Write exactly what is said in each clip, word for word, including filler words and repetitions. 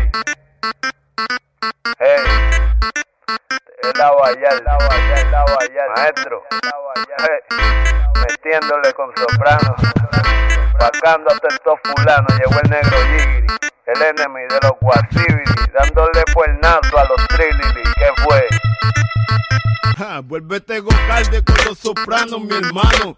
Hey, es la Bayal, la Bayal, la Bayal, maestro. Hey, metiéndole con soprano, sacando hasta estos fulanos. Llegó el negro Yigiri, el enemy de los Guasibili, dándole puernazo a los Trilili. ¿Qué fue? Ja, vuélvete Gocalde con los sopranos, mi hermano.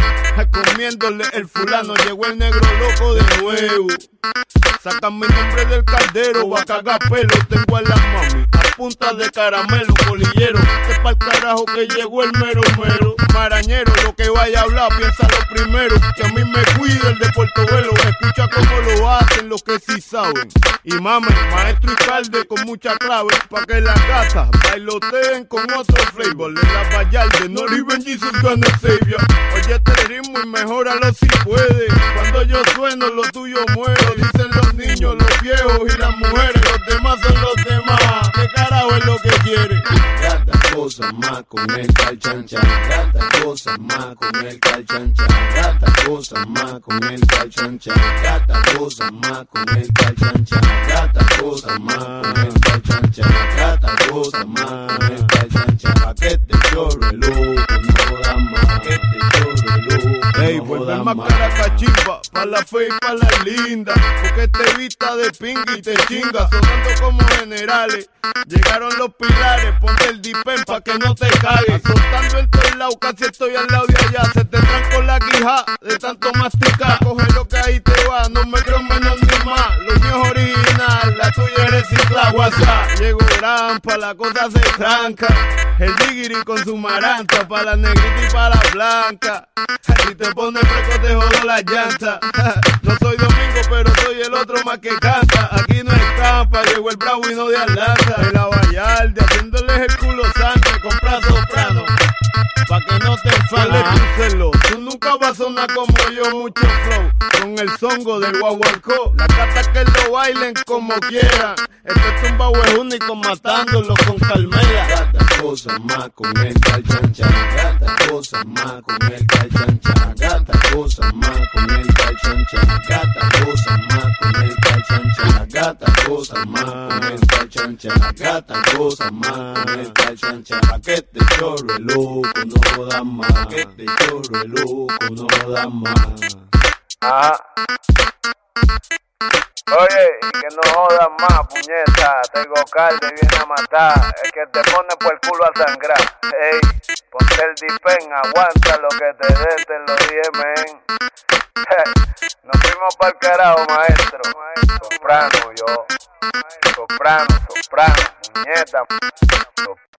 Comiéndole el fulano, llegó el negro loco de nuevo. Sacan mi nombre del caldero, va a cagar pelo. Tengo a la mami a punta de caramelo, bolillero. Este pa'l carajo que llegó el mero mero. Marañero, lo que vaya a hablar, piénsalo primero. Que a mí me cuida el de Portobelo. Escucha cómo lo hacen los que sí saben. Y mamen, maestro y calde con mucha clave, pa' que las gatas bailoteen con otro flavor. De la Vallarde, no even Jesus gonna save ya. Oye este ritmo y mejóralo si puede. Cuando yo sueno, lo tuyo muero. Dicen los niños, los viejos y las mujeres. Los demás son los demás. ¿Qué carajo es lo que quiere? Gata cosa más con el calchanchan. Gata cosa más con el calchanchan. Gata cosa más con el calchanchan. Gata cosa más con el calchanchan. Gata cosa más con el calchanchan. Gata cosa más con el calchanchan. Pa' que te chorre loco, no da más. Que te chorre loco. Ey, vuelve más cara cachimba, pa' la fe y pa' la linda. Porque te vista de pinga y te chinga, sonando como generales. Llegaron los pilares, ponte el dipen pa' que no te cagues. Soltando en todos lados, casi estoy al lado de allá. Se te trancó la quija de tanto masticar. Coge lo que ahí te va, no me creo menos ni más. Lo mío es original, la tuya es reciclada. WhatsApp, llegó Grampa, la cosa se tranca. El Digiri con su maranta, pa' la negrita y pa' la blanca. Si te pones fresco te jodo la llanta. No soy Domingo, pero soy el otro más que canta. Aquí no hay trampa, llegó el bravo y no de Atlanta. De la Vallarde, haciéndoles el culo sangre. Compra soprano, pa' que no te enfanes tu celo. Tú nunca vas a sonar como yo, mucho flow. Con el songo del guaguancó. Las gatas que lo bailen como quieran. Este tumbao es único, matándolo con Carmela. Gata cosa más con el calchanchan. Gata cosa más con el calchanchan. Gata cosa más con el calchanchan. Gata cosa más con el calchanchan. Gata cosa más con el calchanchan. Gata cosa más con el calchanchan. Pa' que te chorre loco, no da más. Pa' que te chorre loco, no da más. Ajá. Oye, y que no jodan más, puñeta. Te Gocalde viene a matar. El que te pone por el culo a sangrar. Ey, ponte el dipen, aguanta lo que te dé, te lo dije, men. Nos fuimos pa'l carajo, maestro. Soprano, yo. Soprano, soprano, puñeta.